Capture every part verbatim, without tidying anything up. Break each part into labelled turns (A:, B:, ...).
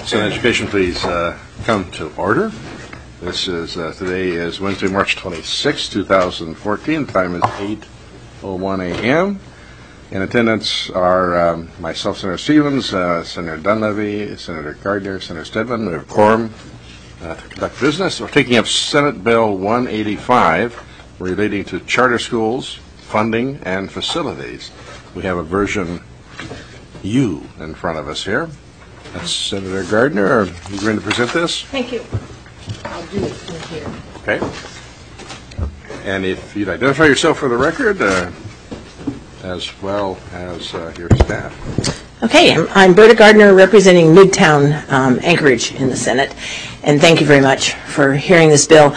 A: Senate Education, please uh, come to order. This is uh, today is Wednesday, March twenty-sixth, two thousand fourteen. The time is eight oh one a.m. In attendance are um, myself, Senator Stevens, uh, Senator Dunleavy, Senator Gardner, Senator Stedman. We have a quorum uh, to conduct business. We're taking up Senate Bill one eighty-five relating to charter schools, funding, and facilities. We have a version U in front of us here. That's Senator Gardner. Are you going to present this?
B: Thank you. I'll do it from here.
A: Okay. And if you'd identify yourself for the record, uh, as well as uh, your staff.
B: Okay, I'm, I'm Berta Gardner, representing Midtown um, Anchorage in the Senate, and thank you very much for hearing this bill.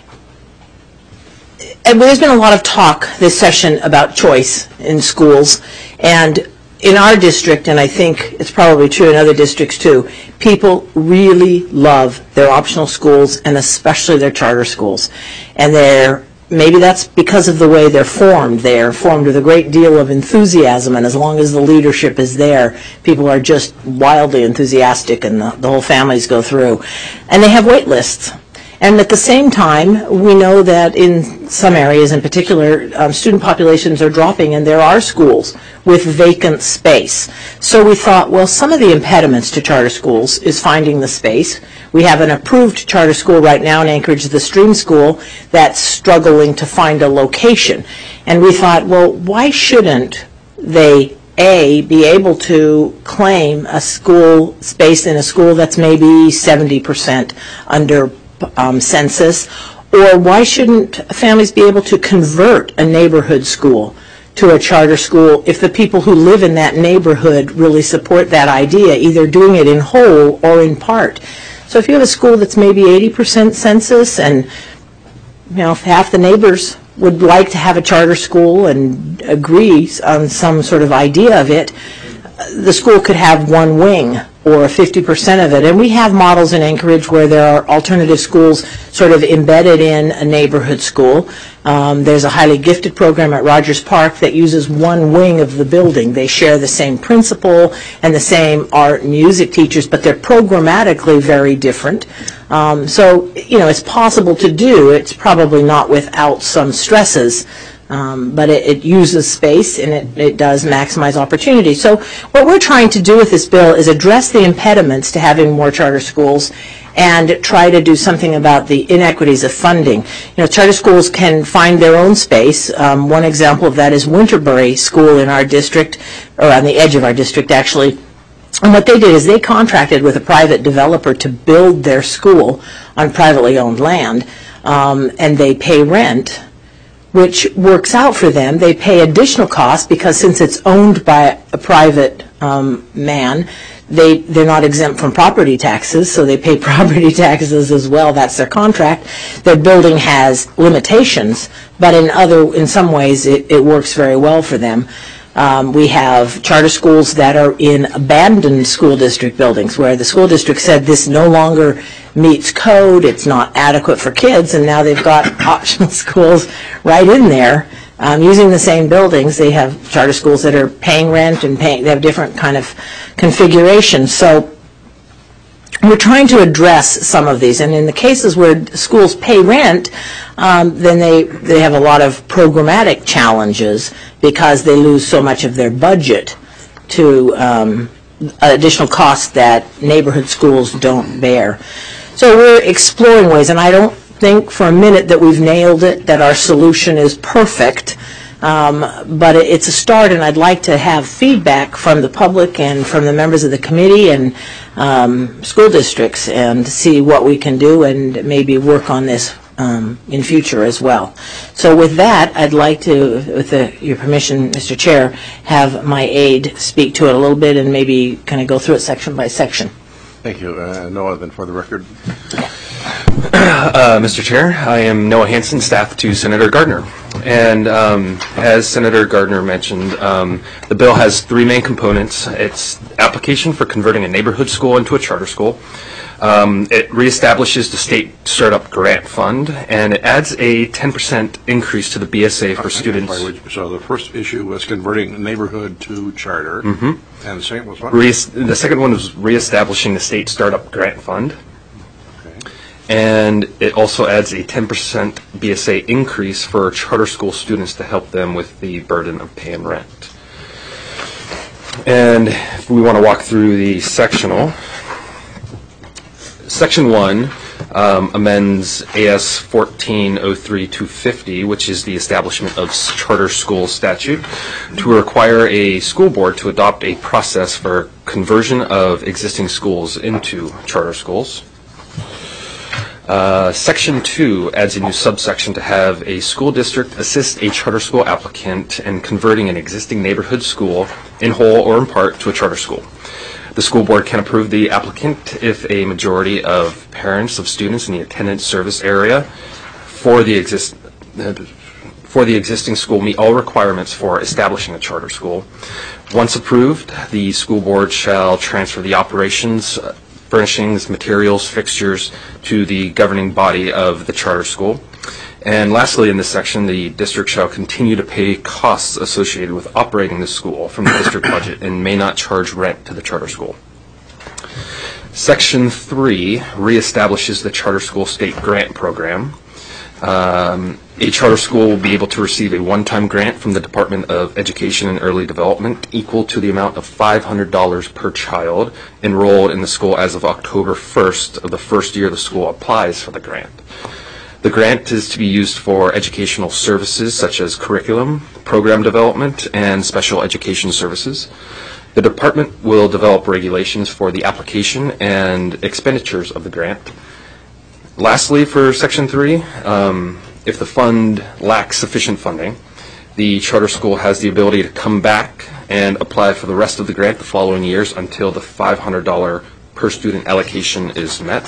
B: And there's been a lot of talk this session about choice in schools, and in our district, and I think it's probably true in other districts too, people really love their optional schools and especially their charter schools. And they're, maybe that's because of the way they're formed. They're formed with a great deal of enthusiasm, and as long as the leadership is there, people are just wildly enthusiastic and the, the whole families go through. And they have wait lists. And at the same time, we know that in some areas in particular, um, student populations are dropping and there are schools with vacant space. So we thought, well, some of the impediments to charter schools is finding the space. We have an approved charter school right now in Anchorage, the Stream School, that's struggling to find a location. And we thought, well, why shouldn't they A, be able to claim a school space in a school that's maybe seventy percent under Um, census, or why shouldn't families be able to convert a neighborhood school to a charter school if the people who live in that neighborhood really support that idea, either doing it in whole or in part? So if you have a school that's maybe eighty percent census and you know half the neighbors would like to have a charter school and agree on some sort of idea of it, the school could have one wing or fifty percent of it. And we have models in Anchorage where there are alternative schools sort of embedded in a neighborhood school. Um, there's a highly gifted program at Rogers Park that uses one wing of the building. They share the same principal and the same art and music teachers, but they're programmatically very different. Um, so, you know, it's possible to do. It's probably not without some stresses. Um, but it, it uses space and it, it does maximize opportunity. So what we're trying to do with this bill is address the impediments to having more charter schools and try to do something about the inequities of funding. You know, charter schools can find their own space. Um, one example of that is Winterbury School in our district, or on the edge of our district actually. And what they did is they contracted with a private developer to build their school on privately owned land, um, and they pay rent, which works out for them. They pay additional costs because since it's owned by a private um, man, they, they're not exempt from property taxes, so they pay property taxes as well. That's their contract. Their building has limitations, but in other, in some ways it, it works very well for them. Um, we have charter schools that are in abandoned school district buildings where the school district said this no longer meets code, it's not adequate for kids, and now they've got optional schools right in there um, using the same buildings. They have charter schools that are paying rent and paying, they have different kind of configurations. So we're trying to address some of these, and in the cases where schools pay rent, um, then they, they have a lot of programmatic challenges because they lose so much of their budget to um, additional costs that neighborhood schools don't bear. So we're exploring ways, and I don't think for a minute that we've nailed it, that our solution is perfect. Um, but it's a start, and I'd like to have feedback from the public and from the members of the committee and um, school districts and see what we can do and maybe work on this um, in future as well. So with that, I'd like to, with the, your permission, Mister Chair, have my aide speak to it a little bit and maybe kind of go through it section by section.
A: Thank you. Uh, Noah, then for the record.
C: Uh, Mister Chair, I am Noah Hansen, staff to Senator Gardner. And um, as Senator Gardner mentioned, um, the bill has three main components. It's application for converting a neighborhood school into a charter school, Um, it reestablishes the state startup grant fund, and it adds a ten percent increase to the B S A for students.
A: So the first issue was converting neighborhood to charter,
C: Mm-hmm.
A: and the second was what?
C: Re- the second one was reestablishing the state startup grant fund.
A: Okay.
C: And it also adds a ten percent B S A increase for charter school students to help them with the burden of paying rent. And if we want to walk through the sectional, Section one um, amends A S fourteen oh three two fifty, which is the establishment of charter school statute, to require a school board to adopt a process for conversion of existing schools into charter schools. Uh, Section two adds a new subsection to have a school district assist a charter school applicant in converting an existing neighborhood school in whole or in part to a charter school. The school board can approve the applicant if a majority of parents of students in the attendance service area for the exist for the existing school meet all requirements for establishing a charter school. Once approved, the school board shall transfer the operations, furnishings, materials, fixtures to the governing body of the charter school. And lastly, in this section, the district shall continue to pay costs associated with operating the school from the district budget and may not charge rent to the charter school. Section three reestablishes the charter school state grant program. Um, a charter school will be able to receive a one-time grant from the Department of Education and Early Development equal to the amount of five hundred dollars per child enrolled in the school as of October first of the first year the school applies for the grant. The grant is to be used for educational services such as curriculum, program development, and special education services. The department will develop regulations for the application and expenditures of the grant. Lastly, for Section three, um, if the fund lacks sufficient funding, the charter school has the ability to come back and apply for the rest of the grant the following years until the five hundred dollars per student allocation is met.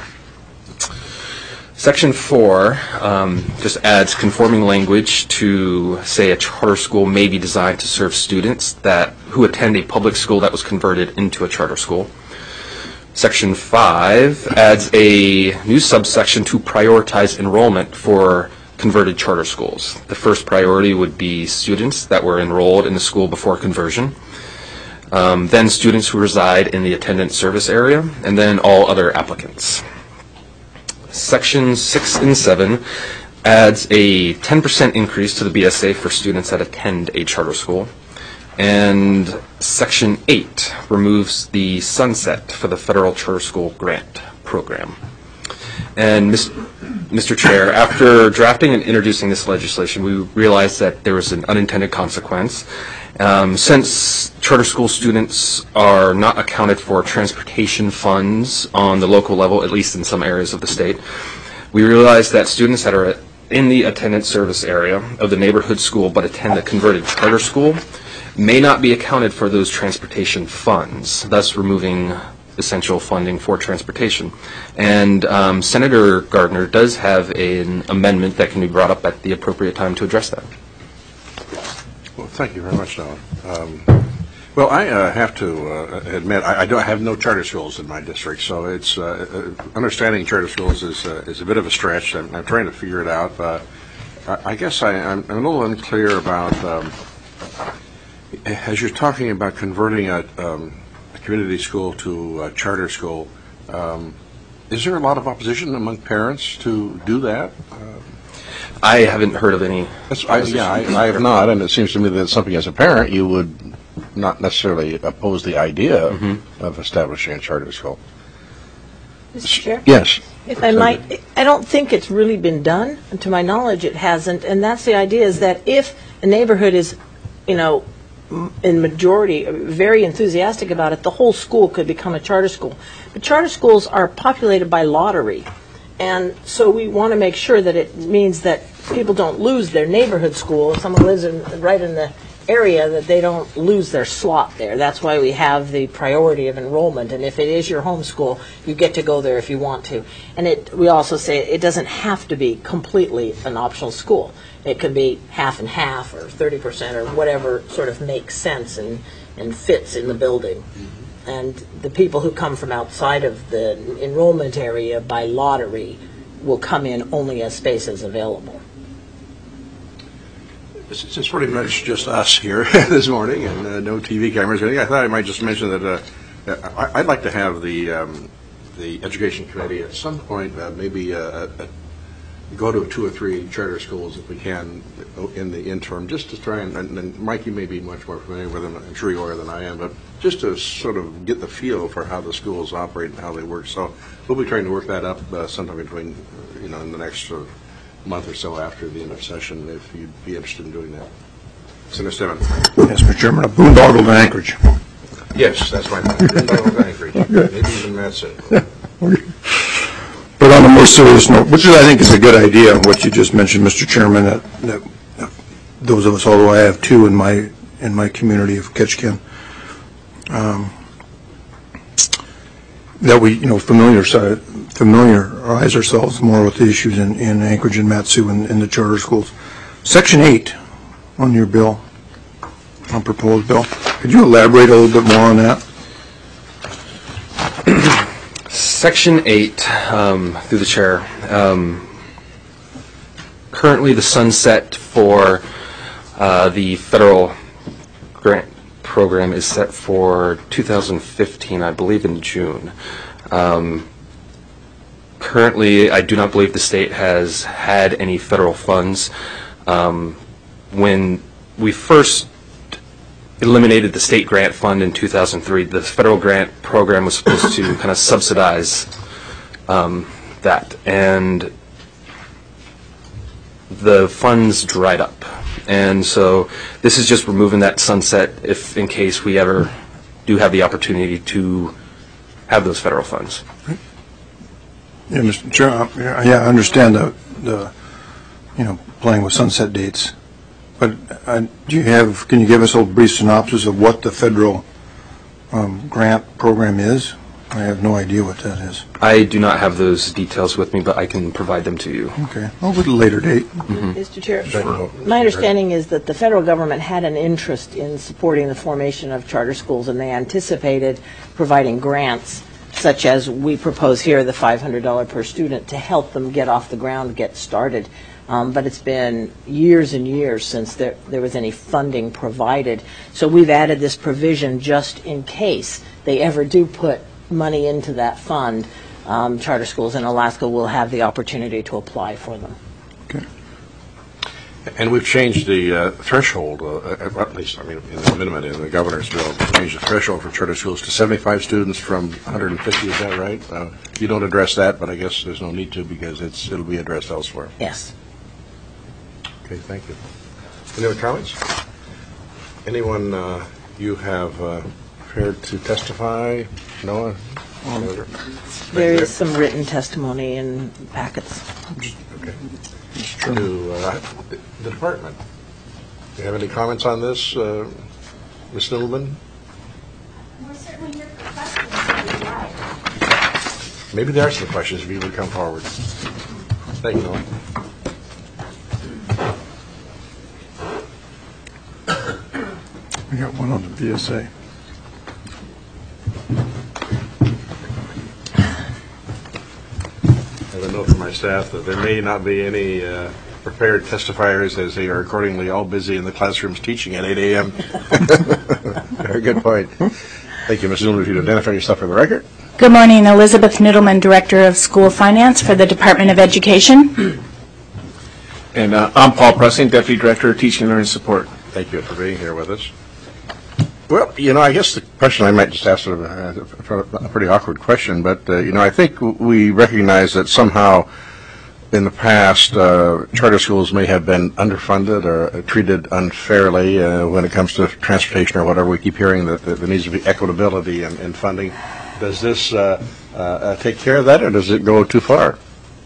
C: Section four um, just adds conforming language to say a charter school may be designed to serve students that who attend a public school that was converted into a charter school. Section five adds a new subsection to prioritize enrollment for converted charter schools. The first priority would be students that were enrolled in the school before conversion, um, then students who reside in the attendance service area, and then all other applicants. Section six and seven adds a ten percent increase to the B S A for students that attend a charter school. And Section eight removes the sunset for the federal charter school grant program. And Mister Chair, after drafting and introducing this legislation, we realized that there was an unintended consequence. Um, since charter school students are not accounted for transportation funds on the local level, at least in some areas of the state, we realized that students that are in the attendance service area of the neighborhood school but attend the converted charter school may not be accounted for those transportation funds, thus removing essential funding for transportation. And um, Senator Gardner does have an amendment that can be brought up at the appropriate time to address that.
A: Well, thank you very much, Noah. Um, well, I uh, have to uh, admit, I, I don't I have no charter schools in my district, so it's uh, uh, understanding charter schools is uh, is a bit of a stretch. I'm, I'm trying to figure it out. Uh, I, I guess I, I'm, I'm a little unclear about, um, as you're talking about converting a, um, a community school to a charter school, um, is there a lot of opposition among parents to do that? Uh,
C: I haven't heard of any.
A: That's, I, yeah, I, I have not, and it seems to me that something as a parent you would not necessarily oppose the idea mm-hmm. of establishing a charter school.
B: Mister Chair?
A: Yes.
B: If I might, I don't think it's really been done, and to my knowledge it hasn't, and that's the idea is that if a neighborhood is, you know, in majority very enthusiastic about it, the whole school could become a charter school. But charter schools are populated by lottery. And so we want to make sure that it means that people don't lose their neighborhood school. If someone lives in, right in the area, that they don't lose their slot there. That's why we have the priority of enrollment. And if it is your home school, you get to go there if you want to. And it, we also say it doesn't have to be completely an optional school. It could be half and half or thirty percent or whatever sort of makes sense and, and fits in the building. and the people who come from outside of the enrollment area by lottery will come in only as space is available.
A: It's it's pretty much just us here this morning, and uh, no T V cameras or anything. I thought I might just mention that uh, I- I'd like to have the um, the Education Committee at some point uh, maybe uh, uh, go to two or three charter schools if we can in the interim, just to try and, and, and Mike, you may be much more familiar with them, I'm sure you are than I am, but just to sort of get the feel for how the schools operate and how they work. So we'll be trying to work that up uh, sometime between, you know, in the next uh, month or so after the end of session, if you'd be interested in doing that. Senator Stimmon.
D: Yes, Mister Chairman, a boondoggle to Anchorage.
A: Yes, that's my point. Boondoggle Anchorage. Maybe even Matson.
D: But on a more serious note, which is, I think is a good idea, what you just mentioned, Mister Chairman, that, that those of us, although I have two in my in my community of Ketchikan, um, that we, you know, familiar, familiarize ourselves more with the issues in, in Anchorage and Matsu and in the charter schools. Section eight on your bill, on proposed bill, could you elaborate a little bit more on that?
C: Section eight, um, through the chair. Um, currently, the sunset for uh, the federal grant program is set for two thousand fifteen, I believe in June. Um, currently, I do not believe the state has had any federal funds. Um, when we first eliminated the state grant fund in two thousand three, the federal grant program was supposed to kind of subsidize um, that, and the funds dried up. And so this is just removing that sunset if in case we ever do have the opportunity to have those federal funds.
D: Yeah, Mister Chair, yeah, I understand the, the, you know, playing with sunset dates. But uh, do you have, can you give us a brief synopsis of what the federal um, grant program is? I have no idea what that is.
C: I do not have those details with me, but I can provide them to you.
D: Okay. Over at a later date.
C: Mm-hmm.
B: Mister Chair,
A: Sure.
B: my understanding is that the federal government had an interest in supporting the formation of charter schools, and they anticipated providing grants, such as we propose here, the five hundred dollars per student, to help them get off the ground, get started. Um, but it's been years and years since there, there was any funding provided. So we've added this provision just in case they ever do put money into that fund. Um, charter schools in Alaska will have the opportunity to apply for them.
D: Okay.
A: And we've changed the uh, threshold, uh, at least, I mean, in the amendment in the governor's bill, we changed the threshold for charter schools to seventy-five students from one hundred fifty, is that right? Uh, you don't address that, but I guess there's no need to because it's it'll be addressed elsewhere.
B: Yes.
A: Okay, thank you. Any other comments? Anyone uh, you have uh, prepared to testify? Noah? Senator?
B: There is some written testimony in packets.
A: Okay. To uh, the the department. Do you have any comments on this, uh, Miz Newman?
E: We're certainly here for questions if you'd like.
A: Maybe there are some questions if you would come forward. Thank you, Noah.
D: We got one on the V S A.
A: I have a note from my staff that there may not be any uh, prepared testifiers as they are accordingly all busy in the classrooms teaching at eight a.m. Very good point. Thank you, Miz Newman. If you'd identify yourself for the record.
E: Good morning, Elizabeth Noodleman, Director of School Finance for the Department of Education.
F: And uh, I'm Paul Pressing, Deputy Director of Teaching and Learning Support.
A: Thank you for being here with us. Well, you know, I guess the question I might just ask sort of a, a pretty awkward question, but, uh, you know, I think we recognize that somehow in the past, uh, charter schools may have been underfunded or uh, treated unfairly uh, when it comes to transportation or whatever. We keep hearing that, that there needs to be equitability in, in funding. Does this uh, uh, take care of that, or does it go too far?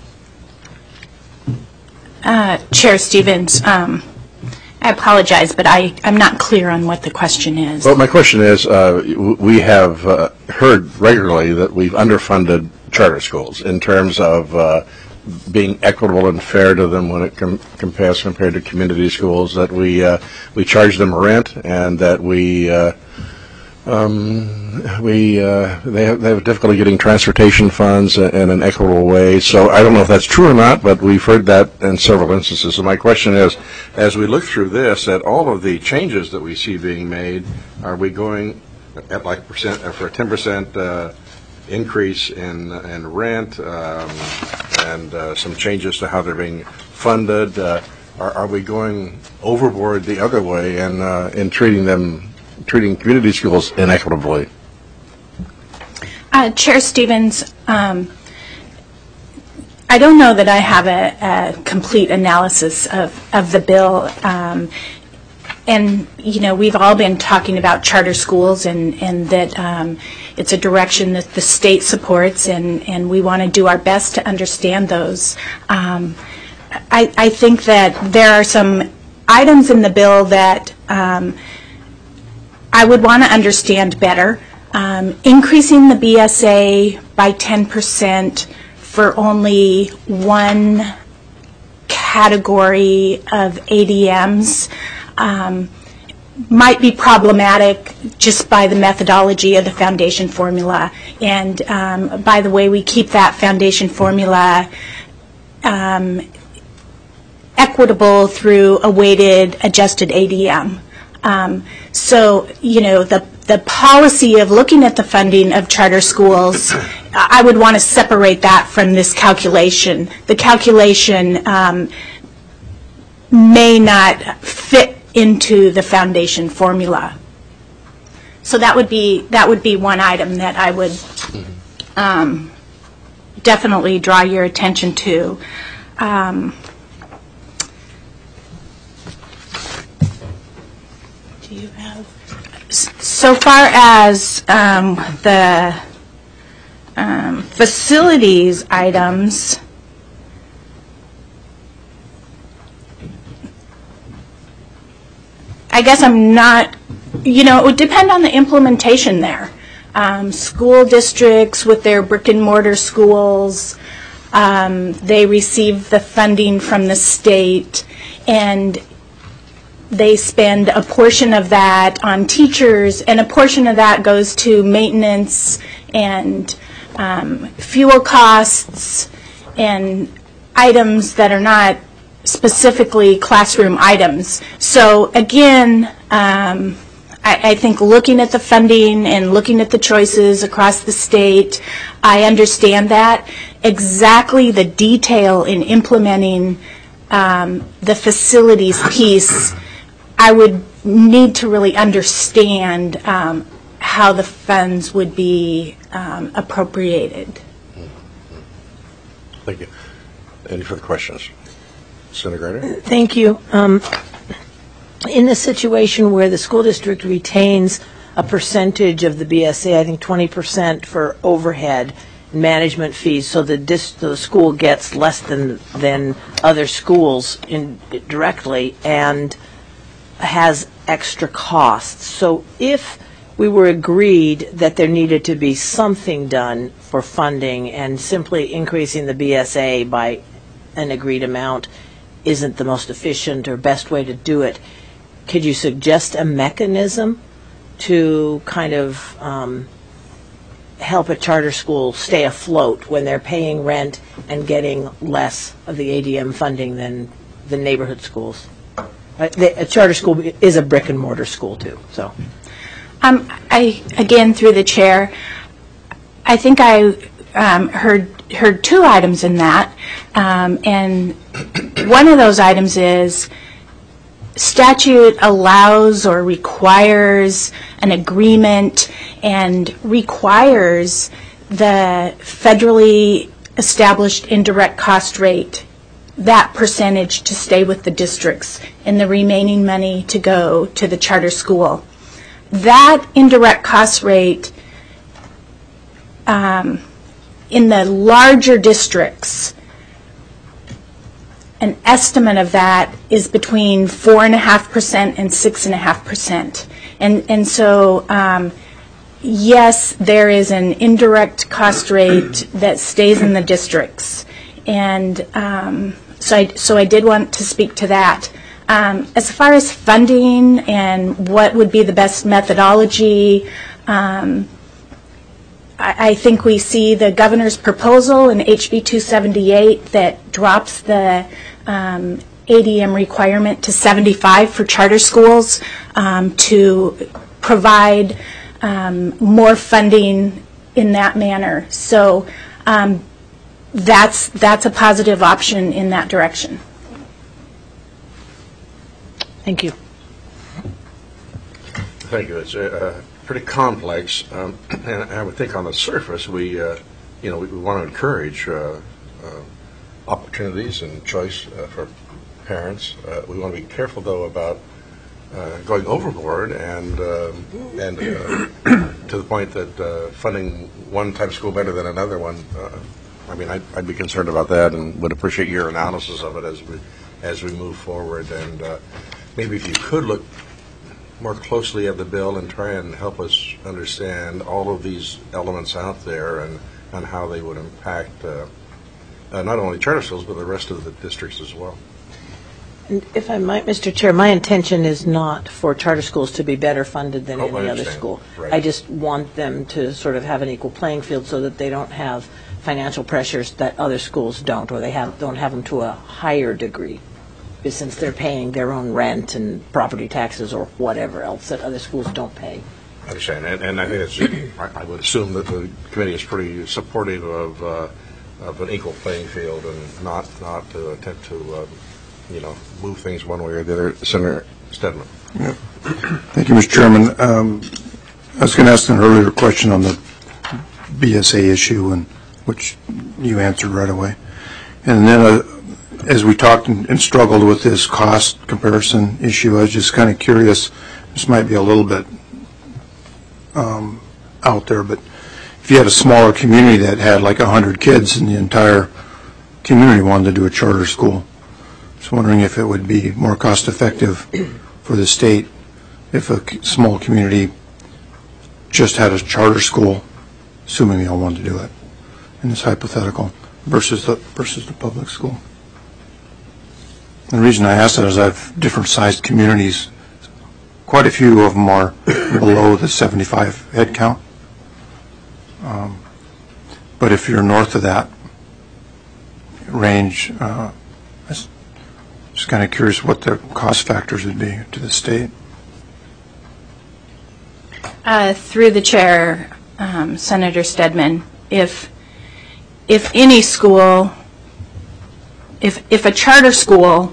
E: Uh, Chair Stevens, um, I apologize, but I, I'm not clear on what the question is.
A: Well, my question is, uh, w- we have uh, heard regularly that we've underfunded charter schools in terms of uh, being equitable and fair to them when it com- compares compared to community schools, that we uh, we charge them rent and that we uh, Um, we uh, they have they have difficulty getting transportation funds in an equitable way. So I don't know if that's true or not, but we've heard that in several instances. So my question is, as we look through this, at all of the changes that we see being made, are we going at like percent for a ten percent uh, increase in in rent um, and uh, some changes to how they're being funded? Uh, are, are we going overboard the other way and uh, in treating them? treating community schools inequitably?
E: Uh, Chair Stevens, um, I don't know that I have a, a complete analysis of, of the bill. Um, and, you know, we've all been talking about charter schools and, and that um, it's a direction that the state supports, and, and we want to do our best to understand those. Um, I, I think that there are some items in the bill that um, I would want to understand better. Um, increasing the B S A by ten percent for only one category of A D Ms um, might be problematic just by the methodology of the foundation formula. And um, by the way, we keep that foundation formula um, equitable through a weighted adjusted A D M. Um, so, you know, the, the policy of looking at the funding of charter schools, I would want to separate that from this calculation. The calculation um, may not fit into the foundation formula. So that would be, that would be one item that I would um, definitely draw your attention to. Um, Do you have, so far as um, the um, facilities items, I guess I'm not, you know, it would depend on the implementation there. Um, school districts with their brick and mortar schools, um, they receive the funding from the state, and they spend a portion of that on teachers, and a portion of that goes to maintenance and um, fuel costs and items that are not specifically classroom items. So again, um, I, I think looking at the funding and looking at the choices across the state, I understand that. Exactly the detail in implementing um, the facilities piece, I would need to really understand um, how the funds would be um, appropriated.
A: Thank you. Any further questions? Senator Greider?
B: Thank you. Um, in the situation where the school district retains a percentage of the B S A, I think twenty percent for overhead and management fees, so the, dis the school gets less than, than other schools in, directly, and has extra costs. So if we were agreed that there needed to be something done for funding, and simply increasing the B S A by an agreed amount isn't the most efficient or best way to do it, could you suggest a mechanism to kind of um, help a charter school stay afloat when they're paying rent and getting less of the A D M funding than the neighborhood schools? Uh, the, a charter school is a brick and mortar school too. So,
E: um, I again through the chair, I think I um, heard heard two items in that, um, and one of those items is statute allows or requires an agreement and requires the federally established indirect cost rate, that percentage to stay with the districts and the remaining money to go to the charter school. That indirect cost rate um, in the larger districts, an estimate of that is between four and a half percent and six and a half percent. And and so um, yes, there is an indirect cost rate that stays in the districts, and um, so I so I did want to speak to that. Um, as far as funding and what would be the best methodology, Um, I, I think we see the governor's proposal in H B two seventy-eight that drops the um, A D M requirement to seventy-five for charter schools um, to provide um, more funding in that manner. So um, that's that's a positive option in that direction.
B: Thank you.
A: Thank you. It's uh, pretty complex, um, and I would think on the surface we, uh, you know, we, we want to encourage uh, uh, opportunities and choice uh, for parents. Uh, we want to be careful, though, about uh, going overboard and um, and uh, to the point that uh, funding one type of school better than another one. Uh, I mean, I'd, I'd be concerned about that, and would appreciate your analysis of it as we as we move forward. And uh, maybe if you could look more closely at the bill and try and help us understand all of these elements out there and, and how they would impact uh, uh, not only charter schools but the rest of the districts as well.
B: And if I might, Mister Chair, my intention is not for charter schools to be better funded than
A: Oh, I
B: any other
A: understand.
B: school.
A: Right.
B: I just want them to sort of have an equal playing field so that they don't have financial pressures that other schools don't, or they have don't have them to a higher degree, because since they're paying their own rent and property taxes or whatever else that other schools don't pay.
A: I understand, and, and I think it's, I, I would assume that the committee is pretty supportive of, uh, of an equal playing field and not not to attempt to, uh, you know, move things one way or the other. Senator Stedman.
D: Yep. Thank you, Mister Chairman. Um, I was going to ask an earlier question on the B S A issue, and which you answered right away. And then uh, as we talked and, and struggled with this cost comparison issue, I was just kind of curious. This might be a little bit um, out there, but if you had a smaller community that had like one hundred kids and the entire community wanted to do a charter school, I was wondering if it would be more cost effective for the state if a c- small community just had a charter school, assuming they all wanted to do it, in this hypothetical, versus the versus the public school. And the reason I ask that is I have different sized communities. Quite a few of them are below the seventy-five head count. Um, but if you're north of that range, uh, I was just kind of curious what the cost factors would be to the state.
E: Uh, through the chair, um, Senator Stedman, if if any school, if if a charter school,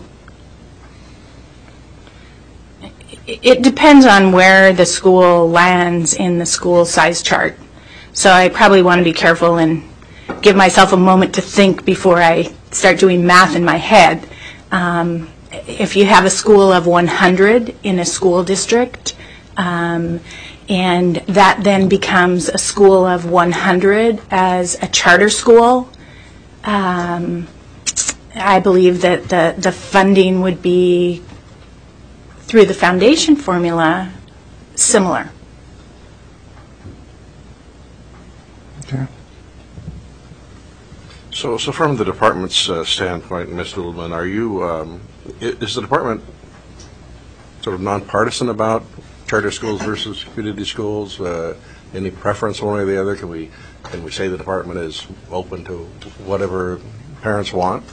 E: it, it depends on where the school lands in the school size chart. So I probably want to be careful and give myself a moment to think before I start doing math in my head. Um, if you have a school of one hundred in a school district, um, and that then becomes a school of one hundred as a charter school, um, I believe that the, the funding would be, through the foundation formula, similar.
D: Okay.
A: So, so from the department's uh, standpoint, Miz Littleman, are you, um, i- is the department sort of nonpartisan about charter schools versus community schools? Uh, any preference one way or the other? Can we, can we say the department is open to whatever parents want?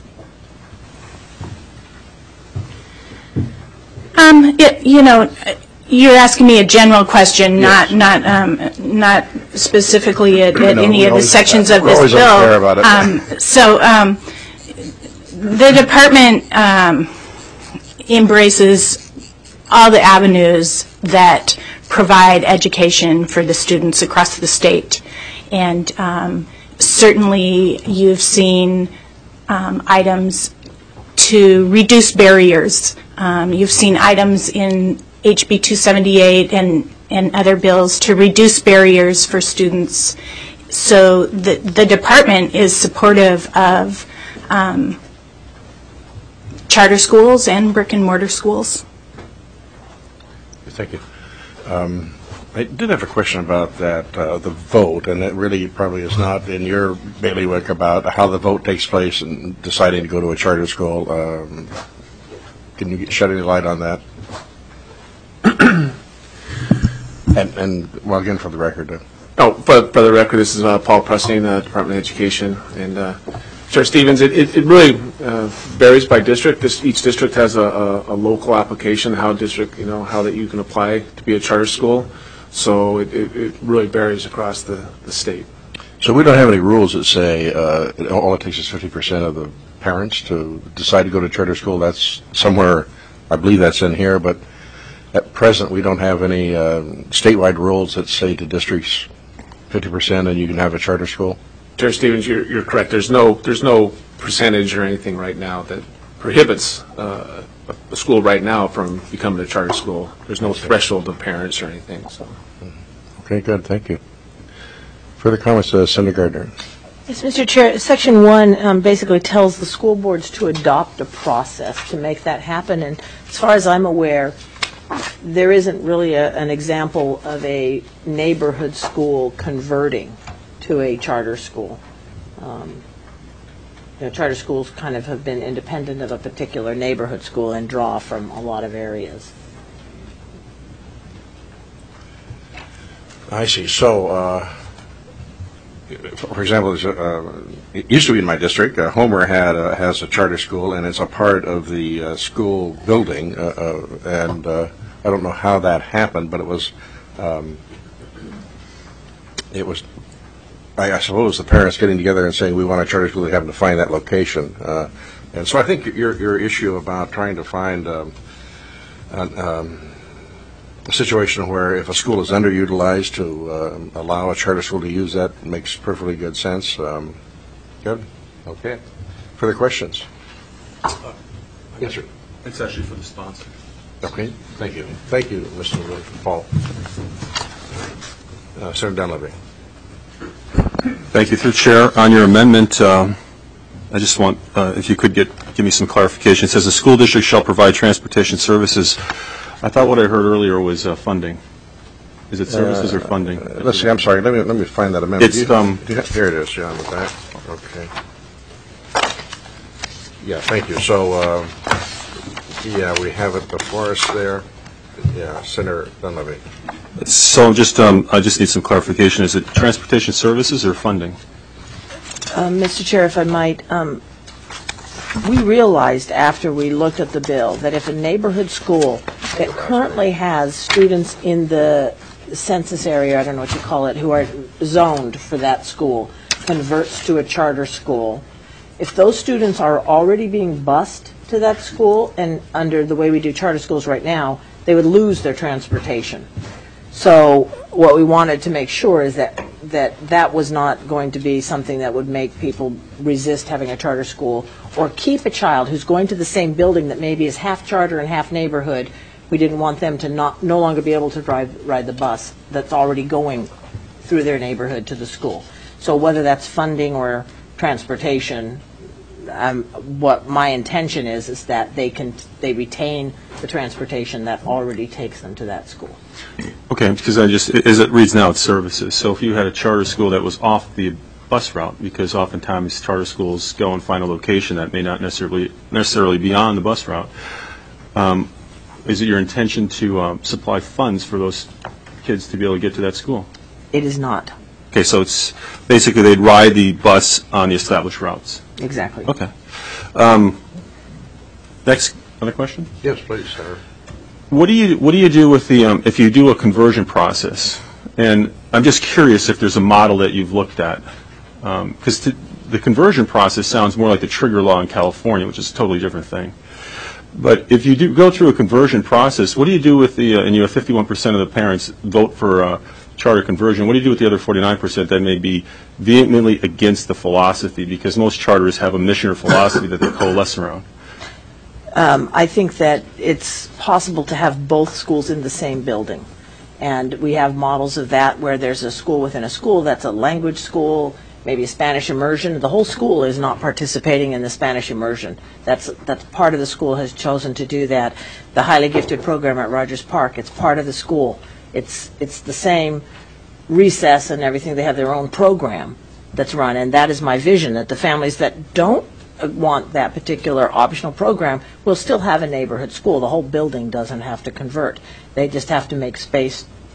E: Um, it, you know, you're asking me a general question,
A: Yes.
E: not not um, not specifically at, at
A: No,
E: any
A: we
E: of the
A: always-
E: sections of
A: we're
E: this
A: always
E: bill.
A: unfair about it.
E: Um, so um, the department um, embraces all the avenues that provide education for the students across the state, and um, certainly you've seen um, items to reduce barriers. Um, you've seen items in H B two seventy-eight and, and other bills to reduce barriers for students. So the, the department is supportive of um, charter schools and brick and mortar schools.
A: Thank you. Um, I did have a question about that, uh, the vote, and it really probably is not in your bailiwick about how the vote takes place in deciding to go to a charter school. Um, can you shed any light on that? And, and well, again, for the record, uh,
F: Oh, for, for the record, this is uh, Paul Pressing, uh, Department of Education. And uh, Chair Stevens, it, it, it really uh, varies by district. This, each district has a, a, a local application, how district, you know, how that you can apply to be a charter school. So it, it, it really varies across the, the state.
A: so we don't have any rules that say uh, all it takes is fifty percent of the parents to decide to go to charter school. That's somewhere, I believe that's in here, but at present we don't have any uh, statewide rules that say to districts fifty percent and you can have a charter school.
F: Chair Stevens, you're, you're correct. There's no there's no percentage or anything right now that prohibits uh, a, a school right now from becoming a charter school. There's no threshold of parents or anything. So.
A: Okay, good, thank you. Further comments, uh, Senator Gardner?
B: Yes, Mister Chair, Section one um, basically tells the school boards to adopt a process to make that happen, and as far as I'm aware, there isn't really a, an example of a neighborhood school converting to a charter school. Um, you know, charter schools kind of have been independent of a particular neighborhood school and draw from a lot of areas.
A: I see. So, uh, for example, there's a, uh, it used to be in my district. Uh, Homer had a, has a charter school, and it's a part of the uh, school building. Uh, uh, and uh, I don't know how that happened, but it was, um, it was. I, I suppose the parents getting together and saying we want a charter school, they happen to find that location. Uh, and so I think your your issue about trying to find um, an, um, a situation where if a school is underutilized to uh, allow a charter school to use that makes perfectly good sense. Um, good. Okay. Further questions? Uh, yes, sir.
G: It's actually for the sponsor.
A: Okay. Thank you. Thank you, Mister Paul. Uh, Senator Dunleavy.
G: Thank you. Through the Chair, on your amendment, um, I just want, uh, if you could get give me some clarification. It says the school district shall provide transportation services. I thought what I heard earlier was uh, funding. Is it services
A: uh,
G: or funding?
A: Uh, let's see. I'm sorry. Let me let me find that amendment.
G: It's
A: you,
G: um.
A: you have, here it is, John. With that. Okay. Yeah. Thank you. So, uh, yeah, we have it before us there. Yeah, Senator Dunleavy.
G: So just um, I just need some clarification. Is it transportation services or funding?
B: Um, Mister Chair, if I might, um, we realized after we looked at the bill that if a neighborhood school that currently has students in the census area, I don't know what you call it, who are zoned for that school, converts to a charter school, if those students are already being bused to that school, and under the way we do charter schools right now, they would lose their transportation. So what we wanted to make sure is that that that was not going to be something that would make people resist having a charter school or keep a child who's going to the same building that maybe is half charter and half neighborhood. We didn't want them to not no longer be able to drive ride the bus that's already going through their neighborhood to the school. So whether that's funding or transportation, Um, what my intention is is that they can they retain the transportation that already takes them to that school.
G: Okay, because I just as it reads now, it's services. So if you had a charter school that was off the bus route, because oftentimes charter schools go and find a location that may not necessarily necessarily be on the bus route, um, is it your intention to um, supply funds for those kids to be able to get to that school?
B: It is not.
G: Okay, so it's basically they'd ride the bus on the established routes.
B: Exactly.
G: Okay. Um, next, other question?
A: Yes, please, sir.
G: What do you What do you do with the um, if you do a conversion process? And I'm just curious if there's a model that you've looked at, because um, the conversion process sounds more like the trigger law in California, which is a totally different thing. But if you do go through a conversion process, what do you do with the uh, and you have fifty-one percent of the parents vote for uh, charter conversion? What do you do with the other forty-nine percent that may be vehemently against the philosophy, because most charters have a mission or philosophy that they coalesce around?
B: Um, I think that it's possible to have both schools in the same building. And we have models of that where there's a school within a school that's a language school, maybe a Spanish immersion. The whole school is not participating in the Spanish immersion. That's, that's part of the school has chosen to do that. The highly gifted program at Rogers Park, it's part of the school. It's, it's the same recess and everything. They have their own program that's run, and that is my vision, that the families that don't want that particular optional program will still have a neighborhood school. The whole building doesn't have to convert. They just have to make space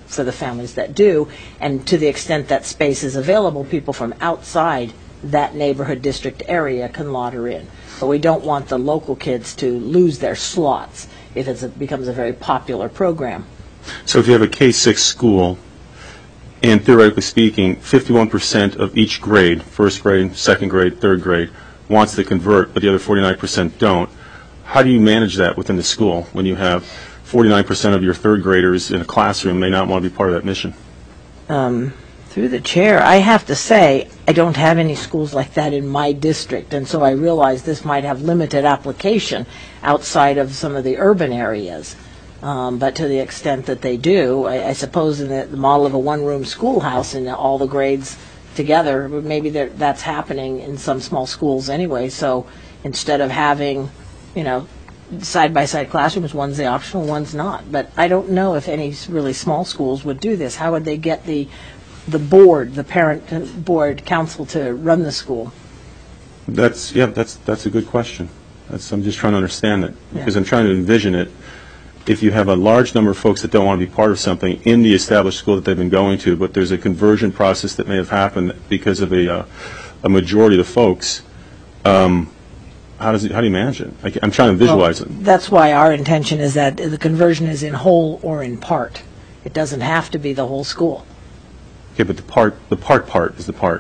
B: for the families that do, and to the extent that space is available, people from outside that neighborhood district area can lotter in. But we don't want the local kids to lose their slots if it's a, becomes a very popular program.
G: So if you have a K six school, and theoretically speaking, fifty-one percent of each grade, first grade, second grade, third grade, wants to convert, but the other forty-nine percent don't, how do you manage that within the school when you have forty-nine percent of your third graders in a classroom may not want to be part of that mission?
B: Um, through the chair, I have to say, I don't have any schools like that in my district, and so I realize this might have limited application outside of some of the urban areas. Um, but to the extent that they do, I, I suppose in the, the model of a one-room schoolhouse and all the grades together, maybe that's happening in some small schools anyway. So instead of having, you know, side-by-side classrooms, one's the optional, one's not. But I don't know if any really small schools would do this. How would they get the the board, the parent board council to run the school?
G: That's yeah, that's that's a good question. That's, I'm just trying to understand it because
B: Yeah.
G: I'm trying to envision it. If you have a large number of folks that don't want to be part of something in the established school that they've been going to, but there's a conversion process that may have happened because of a, uh, a majority of the folks, um, how does it, how do you manage it? I, I'm trying to visualize
B: Well,
G: it.
B: that's why our intention is that the conversion is in whole or in part. It doesn't have to be the whole school.
G: Okay, but the part, the part part is the part.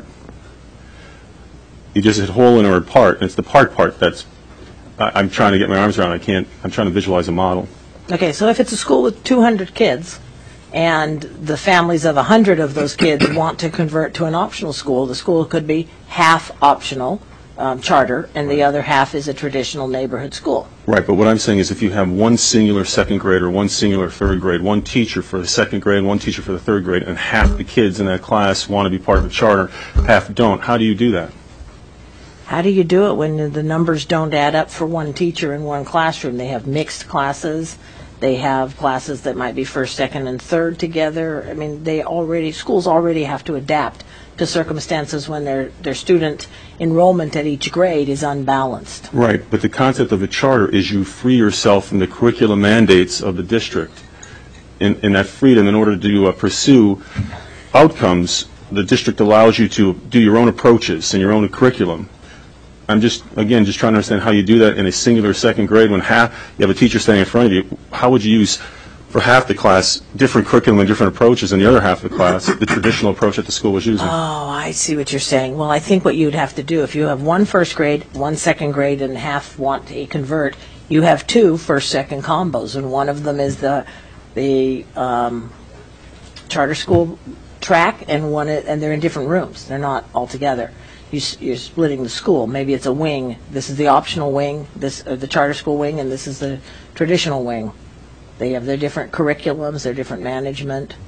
G: You just hit whole and or part, and it's the part part that's, I, I'm trying to get my arms around. I can't, I'm trying to visualize a model.
B: Okay, so if it's a school with two hundred kids, and the families of one hundred of those kids want to convert to an optional school, the school could be half optional um, charter, and the other half is a traditional neighborhood school.
G: Right, but what I'm saying is if you have one singular second grade or one singular third grade, one teacher for the second grade, one teacher for the third grade, and half the kids in that class want to be part of the charter, half don't, how do you do that?
B: How do you do it when the numbers don't add up for one teacher in one classroom? They have mixed classes. They have classes that might be first, second, and third together. I mean, they already, schools already have to adapt to circumstances when their, their student enrollment at each grade is unbalanced.
G: Right, but the concept of a charter is you free yourself from the curriculum mandates of the district. In, in that freedom, in order to uh, pursue outcomes, the district allows you to do your own approaches and your own curriculum. I'm just, again, just trying to understand how you do that in a singular second grade when half, you have a teacher standing in front of you. How would you use, for half the class, different curriculum and different approaches, and the other half of the class, the traditional approach that the school was using?
B: Oh, I see what you're saying. Well, I think what you'd have to do, if you have one first grade, one second grade, and half want to convert, you have two first, second combos, and one of them is the the um, charter school track, and one, and they're in different rooms. They're not all together. You, you're splitting the school. Maybe it's a wing. This is the optional wing, this uh, the charter school wing, and this is the traditional wing. They have their different curriculums, their different management.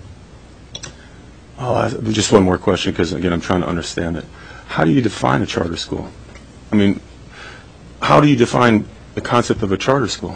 G: Oh, I, just one more question, because again, I'm trying to understand it. How do you define a charter school? I mean, how do you define the concept of a charter school?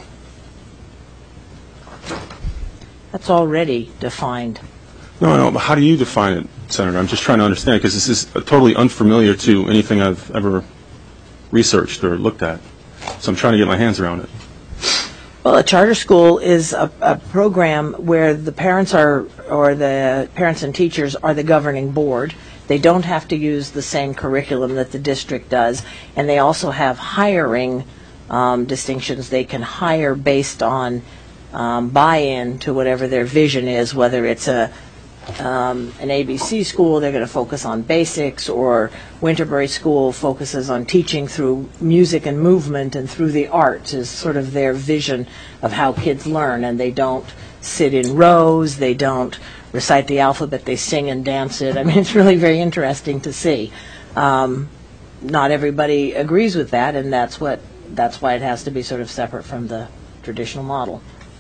B: That's already defined.
G: No, no, but how do you define it, Senator? I'm just trying to understand, because this is totally unfamiliar to anything I've ever researched or looked at. So I'm trying to get my hands around it.
B: Well, a charter school is a, a program where the parents are, or the parents and teachers are the governing board. They don't have to use the same curriculum that the district does, and they also have hiring um, distinctions. They can hire based on um, buy-in to whatever their vision is, whether it's a Um, an A B C school, they're going to focus on basics, or Winterbury School focuses on teaching through music and movement and through the arts is sort of their vision of how kids learn. And they don't sit in rows, they don't recite the alphabet, they sing and dance it. I mean, it's really very interesting to see. Um, not everybody agrees with that, and that's what that's why it has to be sort of separate from the traditional model.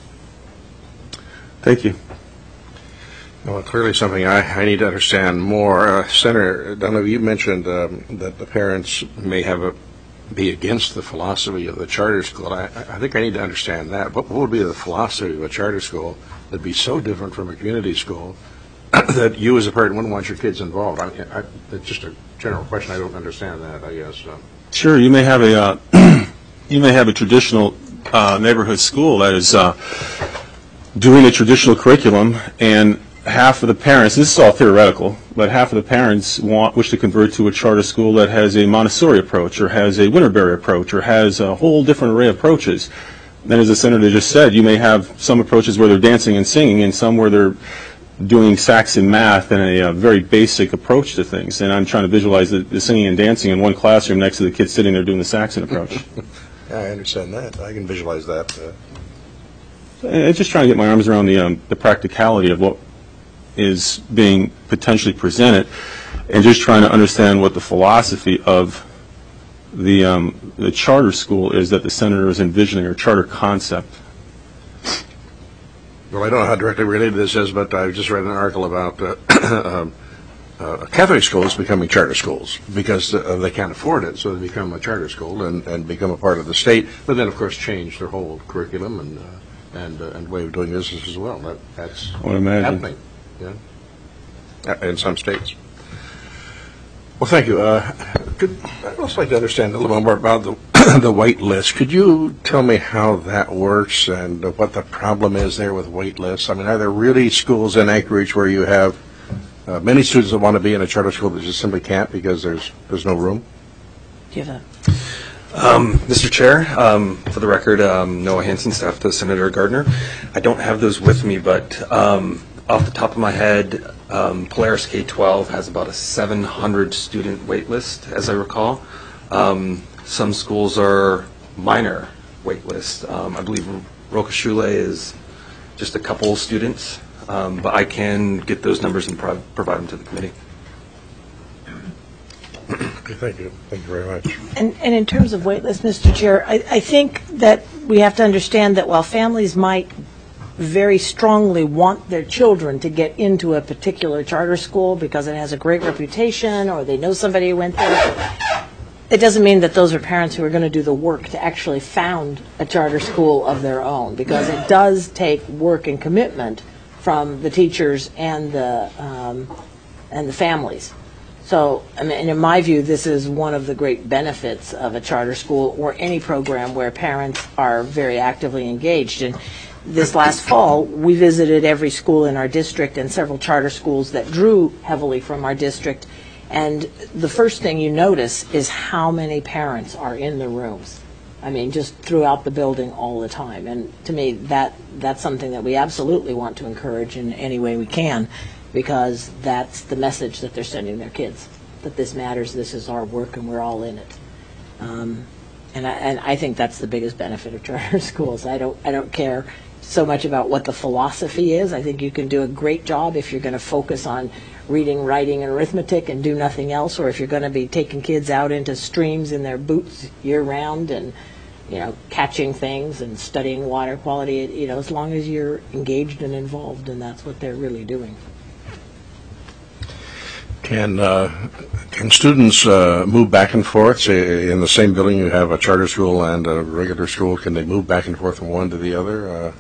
G: Thank you.
A: Well, clearly something I, I need to understand more. Uh, Senator Dunleavy, you mentioned um, that the parents may have a, be against the philosophy of the charter school. I, I think I need to understand that. What would be the philosophy of a charter school that'd be so different from a community school that you as a parent wouldn't want your kids involved? I, I, it's just a general question. I don't understand that, I guess. Um,
G: Sure, you may have a uh, you may have a traditional uh, neighborhood school that is uh, doing a traditional curriculum, and half of the parents, this is all theoretical, but half of the parents want, wish to convert to a charter school that has a Montessori approach or has a Winterberry approach or has a whole different array of approaches. Then, as the senator just said, you may have some approaches where they're dancing and singing and some where they're doing Saxon math and a, a very basic approach to things. And I'm trying to visualize the, the singing and dancing in one classroom next to the kids sitting there doing the Saxon approach.
A: Yeah, I understand that. I can visualize that. Uh,
G: I'm just trying to get my arms around the, um, the practicality of what is being potentially presented, and just trying to understand what the philosophy of the um, the charter school is that the senator is envisioning, or charter concept.
A: Well, I don't know how directly related this is, but I just read an article about uh, um, uh, Catholic schools becoming charter schools because uh, they can't afford it, so they become a charter school and, and become a part of the state, but then, of course, change their whole curriculum and uh, and uh, and way of doing business as well. That, that's
G: I would imagine.
A: happening, yeah, uh, in some states. Well, thank you. Uh, could, I'd also like to understand a little bit more about the the wait list. Could you tell me how that works and what the problem is there with wait lists? I mean, are there really schools in Anchorage where you have uh, many students that want to be in a charter school that just simply can't because there's there's no room?
B: Do you have a?
C: Um, Mister Chair, um, for the record, um, Noah Hansen, staff to Senator Gardner. I don't have those with me, but um, off the top of my head, um, Polaris K twelve has about a seven hundred student wait list, as I recall. Um, some schools are minor wait lists. Um, I believe Roca Chule is just a couple students, um, but I can get those numbers and pro- provide them to the committee.
A: Okay, thank you. Thank you very much.
B: And, and in terms of wait list, Mister Chair, I, I think that we have to understand that while families might very strongly want their children to get into a particular charter school because it has a great reputation or they know somebody who went there, it doesn't mean that those are parents who are going to do the work to actually found a charter school of their own, because it does take work and commitment from the teachers and the um, and the families. So, I mean, in my view, this is one of the great benefits of a charter school or any program where parents are very actively engaged. And this last fall, we visited every school in our district and several charter schools that drew heavily from our district. And the first thing you notice is how many parents are in the rooms. I mean, just throughout the building all the time. And to me, that that's something that we absolutely want to encourage in any way we can, because that's the message that they're sending their kids, that this matters, this is our work, and we're all in it. Um, and, I, and I think that's the biggest benefit of charter schools. I don't, I don't care so much about what the philosophy is. I think you can do a great job if you're going to focus on reading, writing, and arithmetic and do nothing else, or if you're going to be taking kids out into streams in their boots year-round and, you know, catching things and studying water quality, you know, as long as you're engaged and involved, and that's what they're really doing.
A: Can uh, can students uh, move back and forth? Say in the same building you have a charter school and a regular school. Can they move back and forth from one to the other? Uh,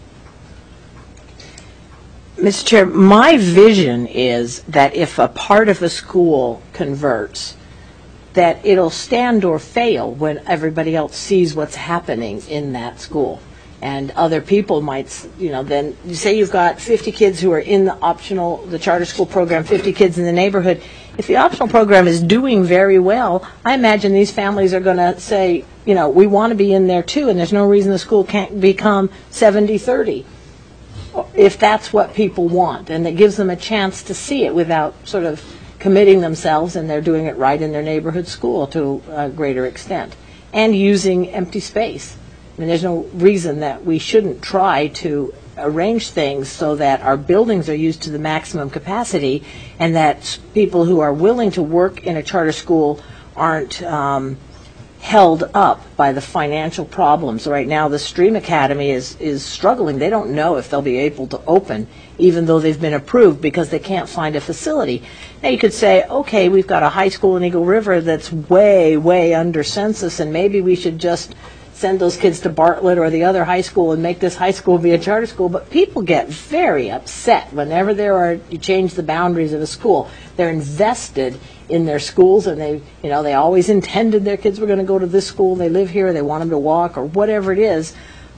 B: Mister Chair, my vision is that if a part of a school converts, that it'll stand or fail when everybody else sees what's happening in that school. And other people might, you know, then you say you've got fifty kids who are in the optional, the charter school program, fifty kids in the neighborhood. If the optional program is doing very well, I imagine these families are going to say, you know, we want to be in there too, and there's no reason the school can't become seventy thirty, if that's what people want. And it gives them a chance to see it without sort of committing themselves, and they're doing it right in their neighborhood school to a greater extent, and using empty space. I mean, there's no reason that we shouldn't try to arrange things so that our buildings are used to the maximum capacity, and that people who are willing to work in a charter school aren't um, held up by the financial problems. Right now, the Stream Academy is, is struggling. They don't know if they'll be able to open, even though they've been approved, because they can't find a facility. Now, you could say, okay, we've got a high school in Eagle River that's way, way under census, and maybe we should just send those kids to Bartlett or the other high school and make this high school be a charter school. But people get very upset whenever there are, you change the boundaries of a school. They're invested in their schools, and they, you know, they always intended their kids were going to go to this school. They live here, they want them to walk, or whatever it is.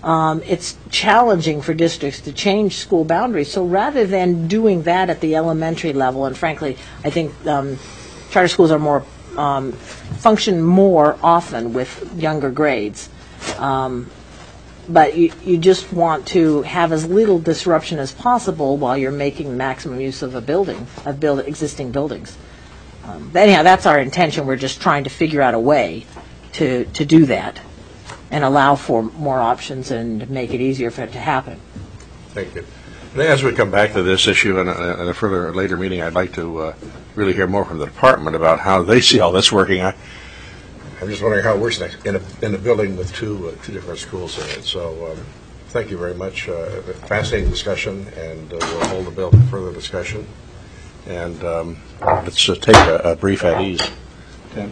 B: um, it's challenging for districts to change school boundaries. So rather than doing that at the elementary level, and frankly, I think um, charter schools are more um, function more often with younger grades. Um, but you, you just want to have as little disruption as possible while you're making maximum use of a building, of build, existing buildings. Um, but anyhow, that's our intention. We're just trying to figure out a way to, to do that and allow for more options and make it easier for it to happen.
A: Thank you. And as we come back to this issue in a, in a further later meeting, I'd like to uh, really hear more from the department about how they see all this working. I, I'm just wondering how it works next, in a in a building with two uh, two different schools in it. So um, thank you very much. Uh, fascinating discussion, and uh, we'll hold the bill for further discussion. And um, let's uh, take a, a brief at ease. Tim?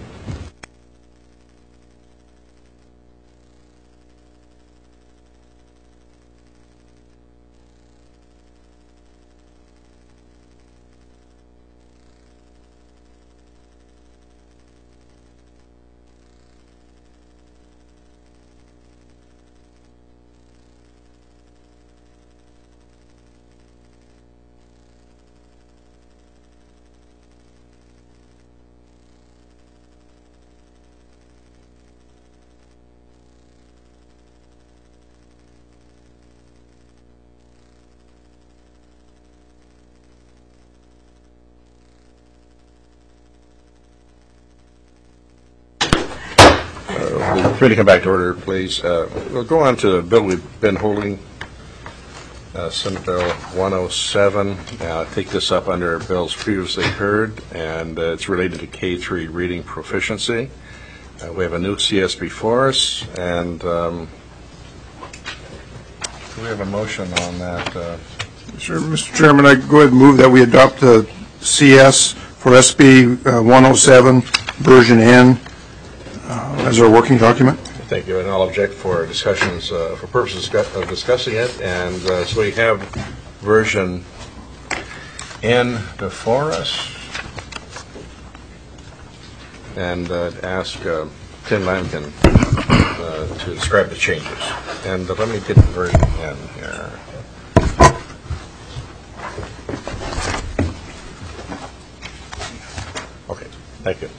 A: Free to come back to order, please. Uh, we'll go on to the bill we've been holding, uh, Senate Bill one oh seven. Uh, take this up under bills previously heard, and uh, it's related to K three reading proficiency. Uh, we have a new C S before us, and um, do we have a motion on that? Uh,
D: Sure, Mister Chairman, I go ahead and move that we adopt the C S for S B uh, one oh seven, version N, uh, as our working document.
A: Thank you, and I'll object for discussions, uh, for purposes of discussing it. And uh, so we have version N before us. And uh, ask uh, Tim Lampkin uh, to describe the changes. And uh, let me get version N here. Okay, thank you.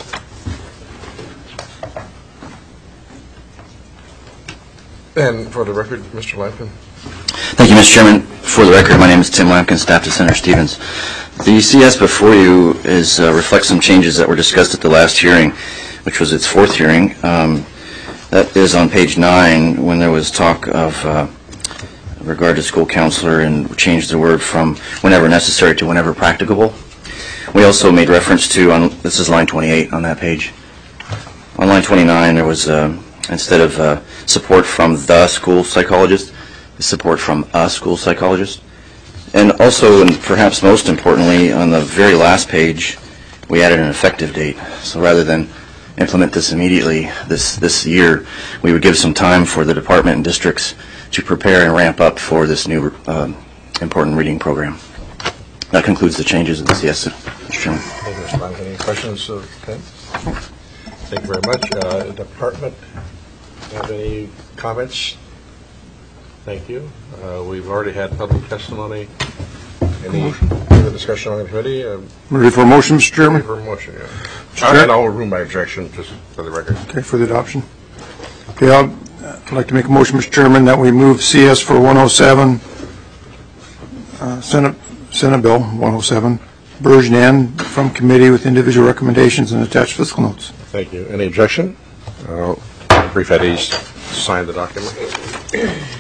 A: And for the record, Mister Lampkin.
H: Thank you, Mister Chairman. For the record, my name is Tim Lampkin, staff to Senator Stevens. The C S before you is uh, reflects some changes that were discussed at the last hearing, which was its fourth hearing. Um, that is on page nine, when there was talk of uh, regard to school counselor, and changed the word from whenever necessary to whenever practicable. We also made reference to, on this is line twenty-eight on that page. On line twenty-nine, there was, uh, instead of uh, support from the school psychologist, support from a school psychologist. And also, and perhaps most importantly, on the very last page, we added an effective date. So rather than implement this immediately this, this year, we would give some time for the department and districts to prepare and ramp up for this new um, important reading program. That concludes the changes in the C S, Mister Chairman.
A: Thank you, Mister Lampkin. Any questions of Tim? Thank you very much. Uh, department, have any comments? Thank you. Uh, we've already had public testimony. Any further discussion on the committee? Uh,
D: Ready for a motion, Mister Chairman?
A: ready for a motion, yeah.
D: Sure.
A: And I'll room my objection, just for the record.
D: Okay, for the adoption. Okay, I'll, uh, I'd like to make a motion, Mister Chairman, that we move C S for one oh seven, uh, Senate, Senate Bill one oh seven, version N, from committee with individual recommendations and attached fiscal notes.
A: Thank you. Any objection? Uh, brief at ease, sign the document.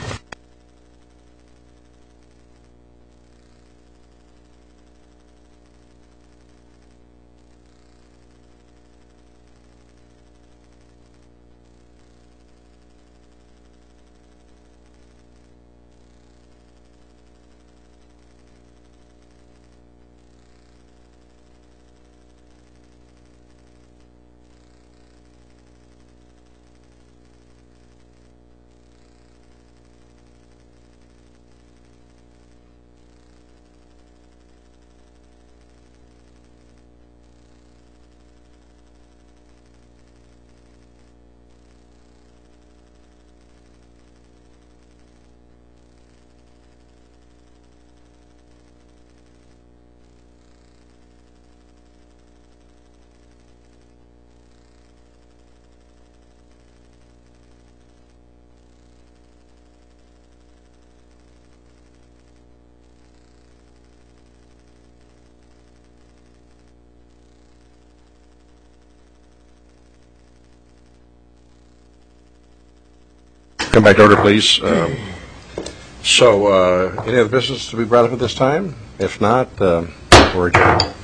A: Come back to order, please. Um, So, uh, any other business to be brought up at this time? If not, uh, we're adjourned.